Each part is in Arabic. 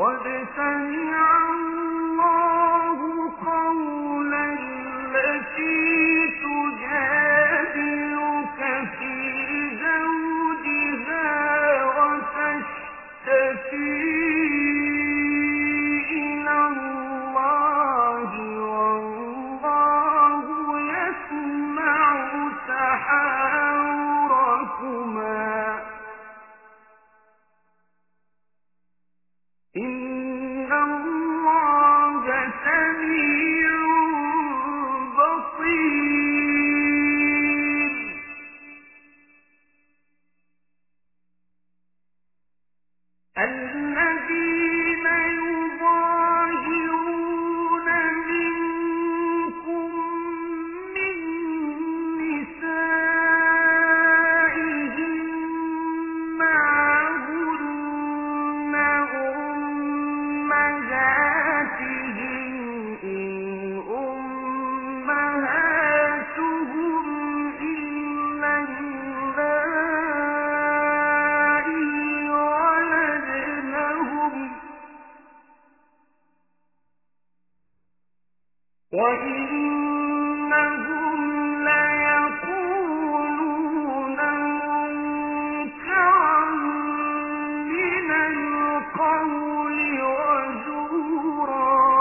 قد سمع الله قول التي تجادلك في زوجها وتشتكي إلى الله والله يسمع تحاوركما إن الله سميع بصير. الذين يظاهرون منكم من نسائهم ما هن أمهاتهم إن أمهاتهم إلا اللائي ولدنهم وإنهم ليقولون منكرا من القول وزورا.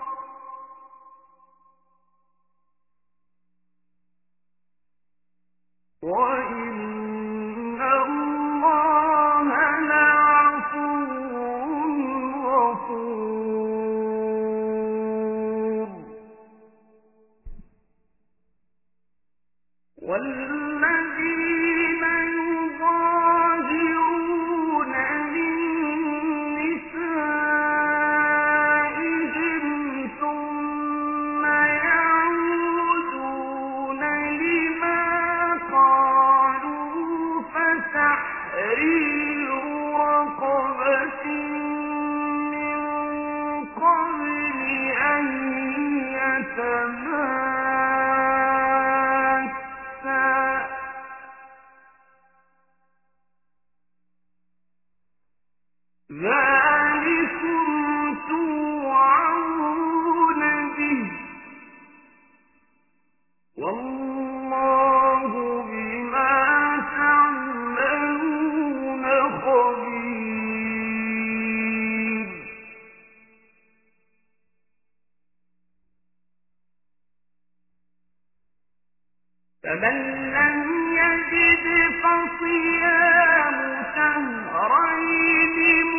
وإن الله لعفو غفور. والذين يظاهرون من نسائهم ثم يعودون لما قالوا فتحرير رقبة من قبل أن يتماسا ذلكم توعظون به والله بما تعملون خبير. فمن لم يجد فصيام شهرين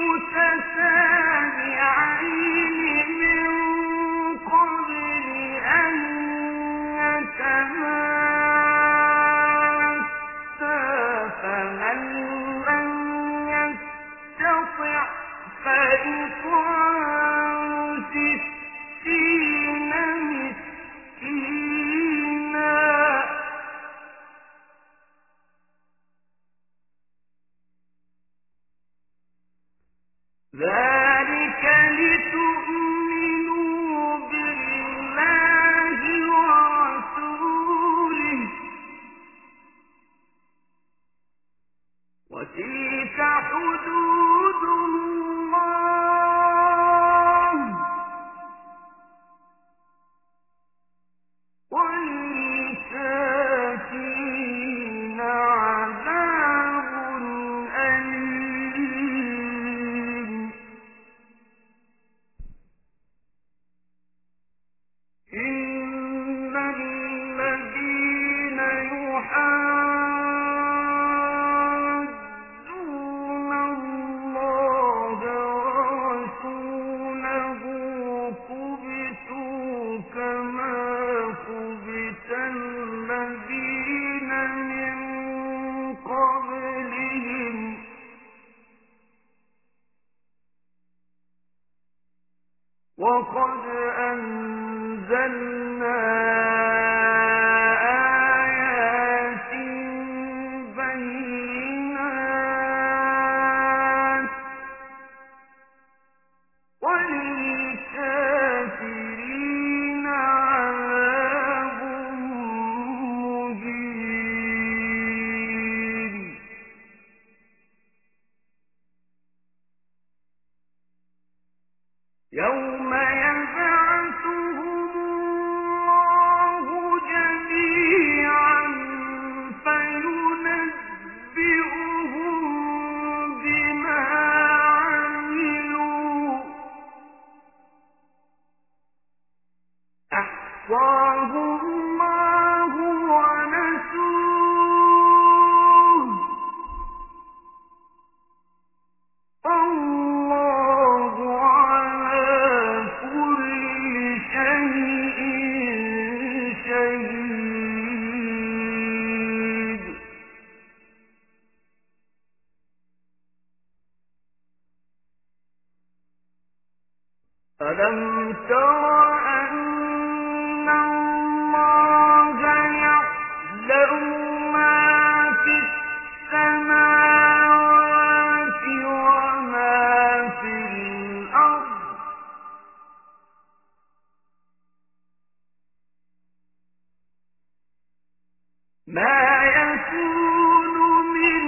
متتابعين من قبل أن يتماسا فمن لم يستطع فإطعام 60 مسكينا ذلك لتؤمنوا بالله ورسوله وتلك حدود الله وللكافرين عذاب أليم. إن الذين يحادون الله ورسوله كبتوا كما كبت الذين من قبلهم وقد أنزلنا آيات بينات وللكافرين عذاب مهين. ألم تر أن الله يعلم ما في السماوات وما في الأرض ما يكون من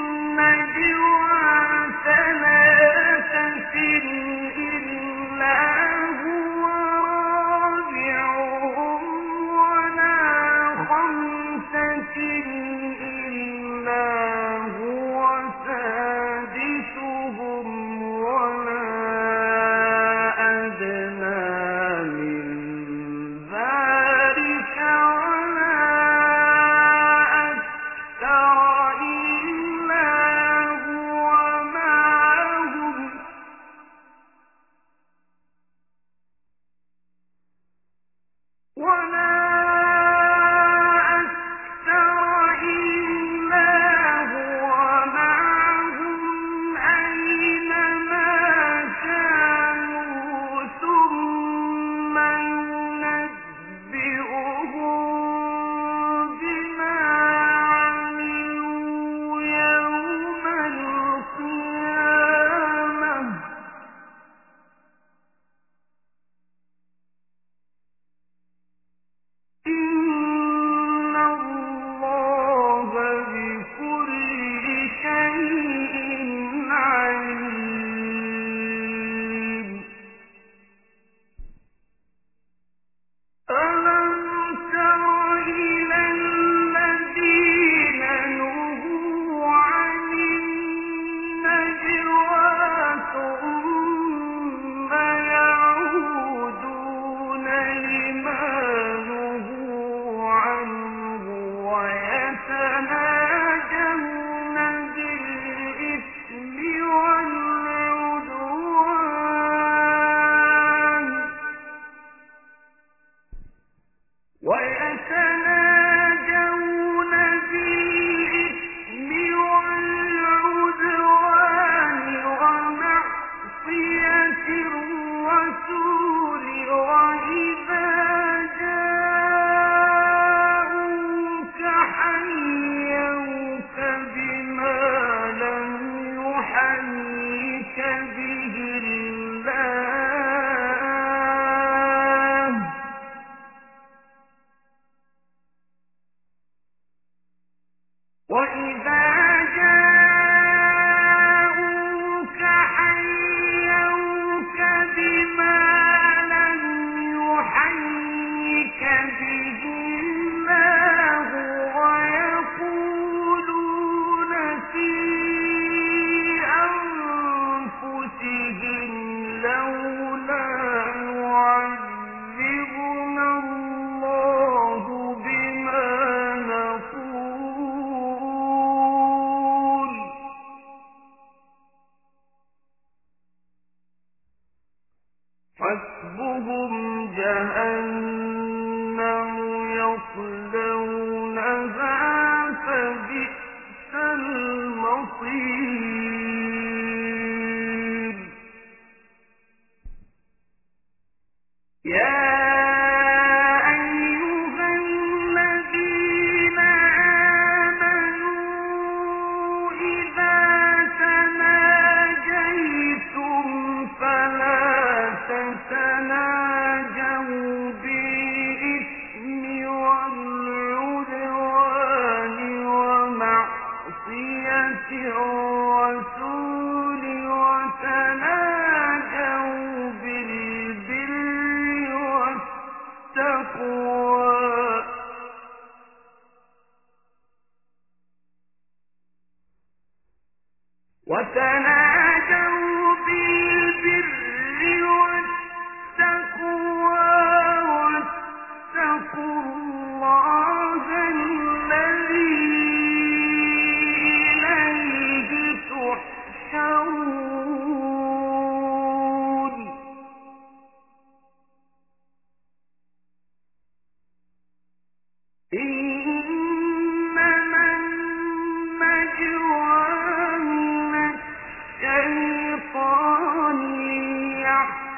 نجوى ثلاثة إلا هو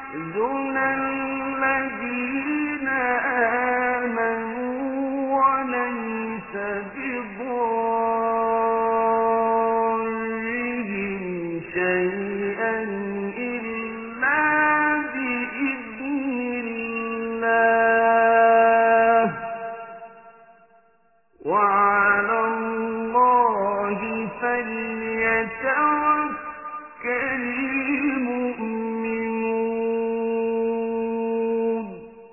ليحزن الذين آمنوا وليس بضارهم شيئا إلا بإذن الله وعلى الله فليتوكل المؤمنون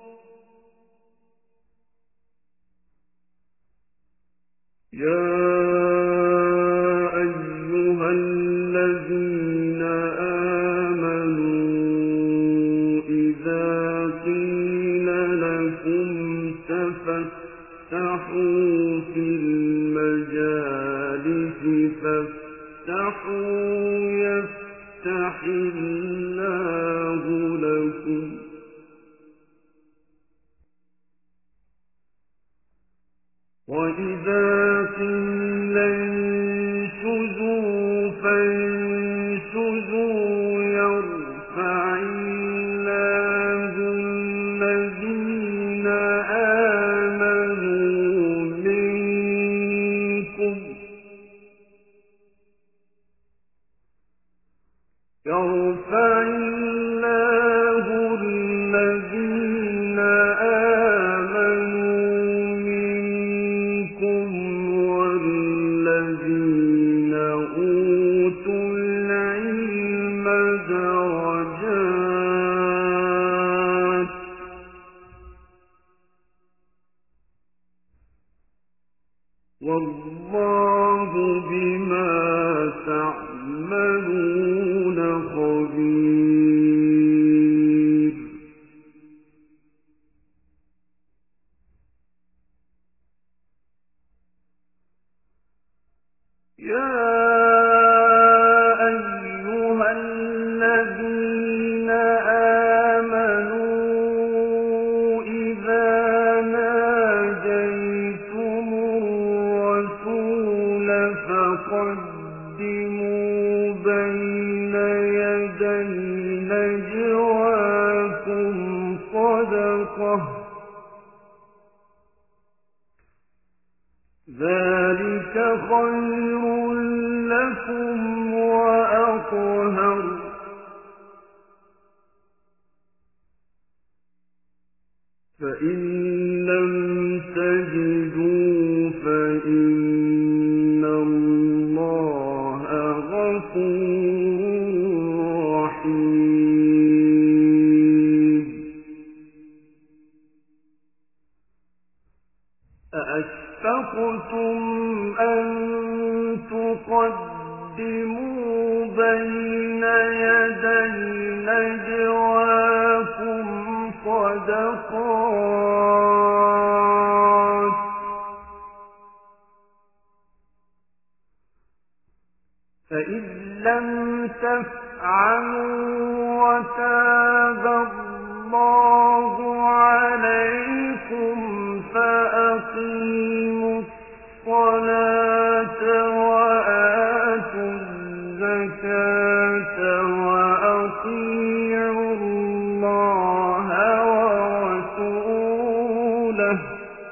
يا أيها الذين آمنوا إذا قيل لكم تفسحوا في المجالس فافسحوا يفسح الله لكم وإذا قيل انشزوا فانشزوا يرفع الله الذين آمنوا منكم يرفع الله الذين آمنوا منكم والذين أوتوا العلم درجات والله بما تعملون خبير يا أيها الذين آمنوا إذا ناجيتم الرسول فقدموا بين يدي نجواكم صدقة ذلك خير لكم وأطهر فإن لم تجدوا فإن الله غفور رحيم أأشفقتم أن تقدموا بين يدي نجواكم صدقات فإذ لم تفعلوا وتاب الله عليكم فأقيموا الصلاة وآتوا الزكاة وأطيعوا الله ورسوله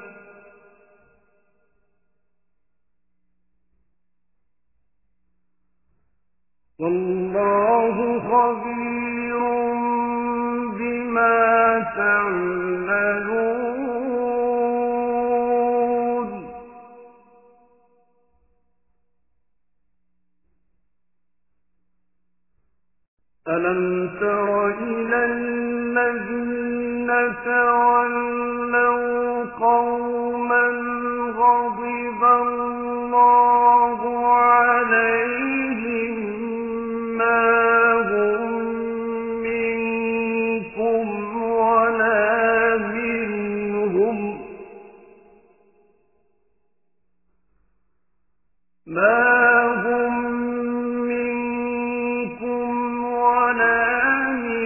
والله خبير بما تعملون ألم تر إلى الذين تولوا قوما غضب الله عليهم ما هم منكم ولا منهم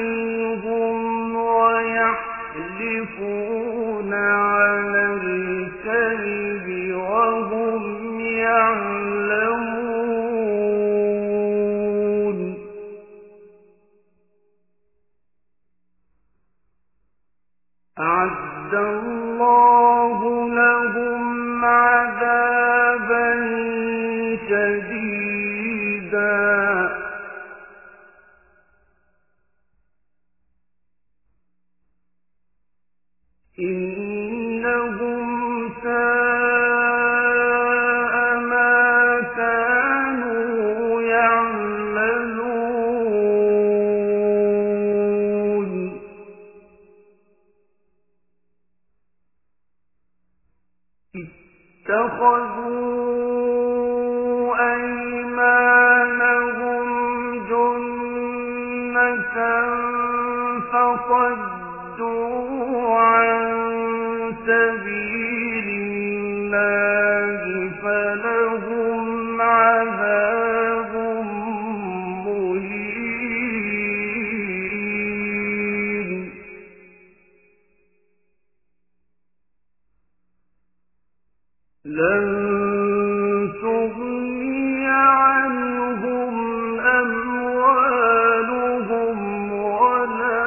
ويحلفون على اتخذوا أيمانهم جنة فصدوا عن سبيل الله فلهم عذاب مهين. لن تغني عنهم أموالهم ولا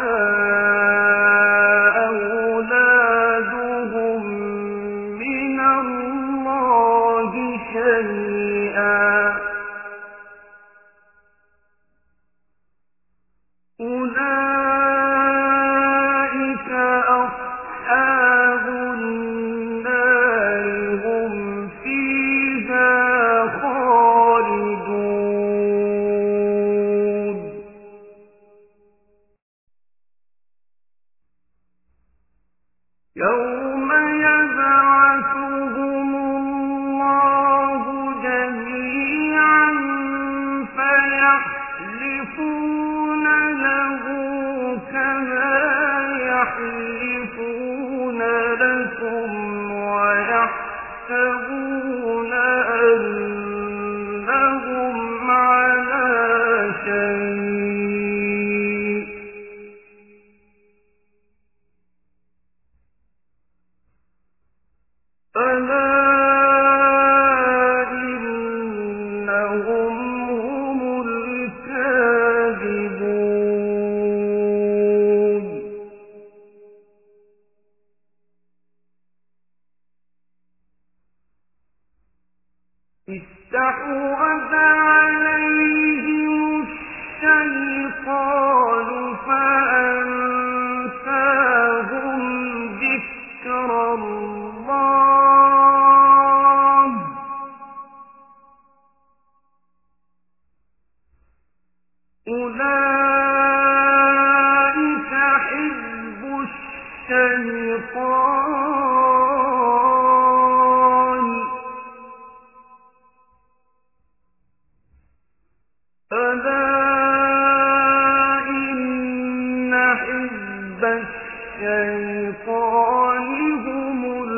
أولادهم من الله شيئا. أولئك أصحاب النار هم فيها خالدون. يوم يبعثهم الله جميعا فيحلفون له كما يحلفون لكم ويحسبون أنهم على شيء ألا إنهم هم الكاذبون. استحوذ عليهم الشيطان فأنساهم ذكر الله أولئك حزب الشيطان ألا إن حزب الشيطان هم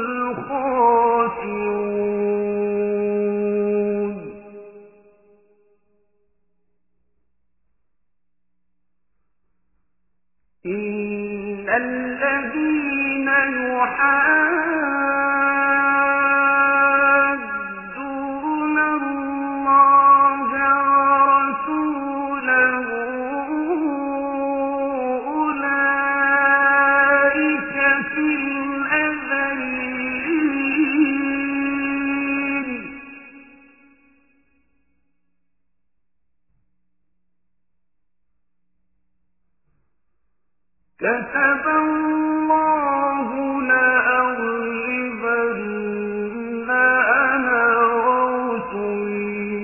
الخاسرون. إن الذين يحادون الله ورسوله أولئك في الأذلين. كتب الله لأغلبن أنا ورسلي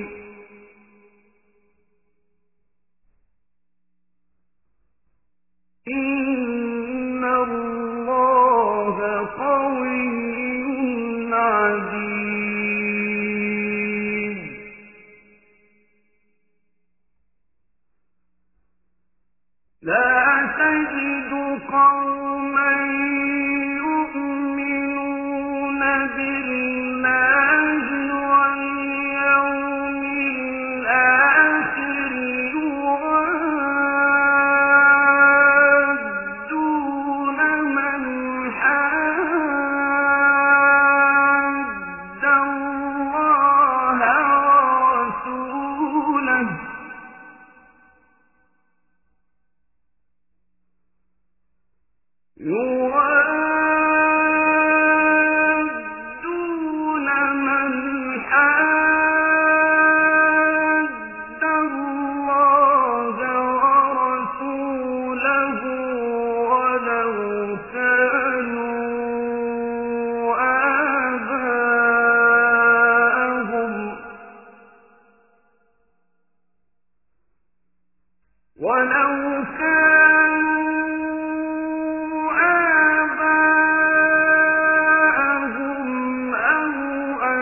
إن الله قوي عزيز. لا تجد قوما يؤمنون بالله واليوم الآخر يوادون من حاد الله ورسوله يوادون من حاد الله ورسوله ولو كانوا آباءهم أو